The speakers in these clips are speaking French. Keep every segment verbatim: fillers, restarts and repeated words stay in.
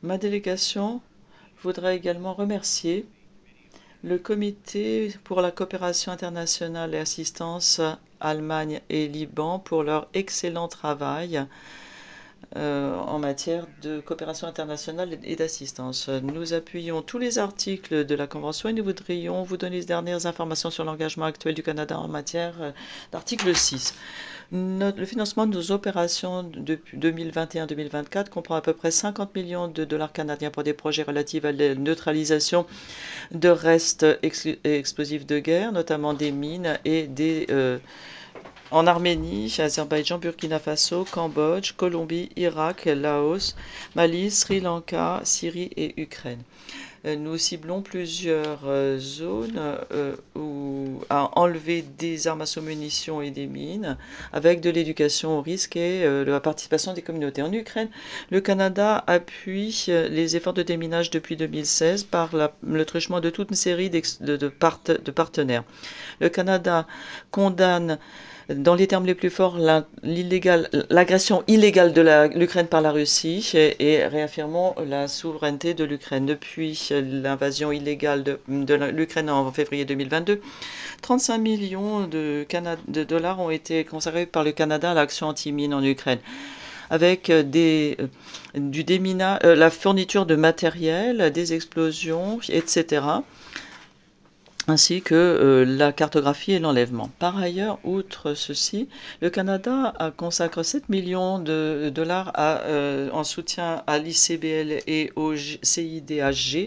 Ma délégation voudrait également remercier le Comité pour la coopération internationale et assistance Allemagne et Liban pour leur excellent travail euh, en matière de coopération internationale et d'assistance. Nous appuyons tous les articles de la Convention et nous voudrions vous donner les dernières informations sur l'engagement actuel du Canada en matière euh, d'article six. Notre, le financement de nos opérations depuis deux mille vingt et un deux mille vingt-quatre comprend à peu près cinquante millions de dollars canadiens pour des projets relatifs à la neutralisation de restes ex explosifs de guerre, notamment des mines et des... Euh, en Arménie, Azerbaïdjan, Burkina Faso, Cambodge, Colombie, Irak, Laos, Mali, Sri Lanka, Syrie et Ukraine. Nous ciblons plusieurs euh, zones euh, où, à enlever des armes à sous-munitions et des mines, avec de l'éducation au risque et euh, la participation des communautés. En Ukraine, le Canada appuie les efforts de déminage depuis deux mille seize par la, le truchement de toute une série de, de, part de partenaires. Le Canada condamne dans les termes les plus forts l'agression illégale de l'Ukraine par la Russie et, et réaffirmons la souveraineté de l'Ukraine. Depuis l'invasion illégale de, de l'Ukraine en février deux mille vingt-deux, trente-cinq millions de, de dollars ont été consacrés par le Canada à l'action anti-mine en Ukraine, avec des, du démina, euh, la fourniture de matériel, des explosions, et cetera, ainsi que euh, la cartographie et l'enlèvement. Par ailleurs, outre ceci, le Canada a consacré sept millions de dollars à, euh, en soutien à l'I C B L et au C I D H G.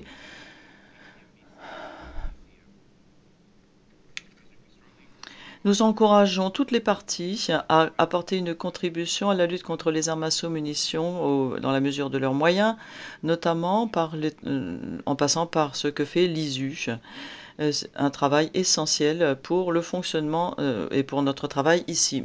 Nous encourageons toutes les parties à apporter une contribution à la lutte contre les armes à sous-munitions dans la mesure de leurs moyens, notamment par les, euh, en passant par ce que fait l'I S U. Un travail essentiel pour le fonctionnement euh, et pour notre travail ici.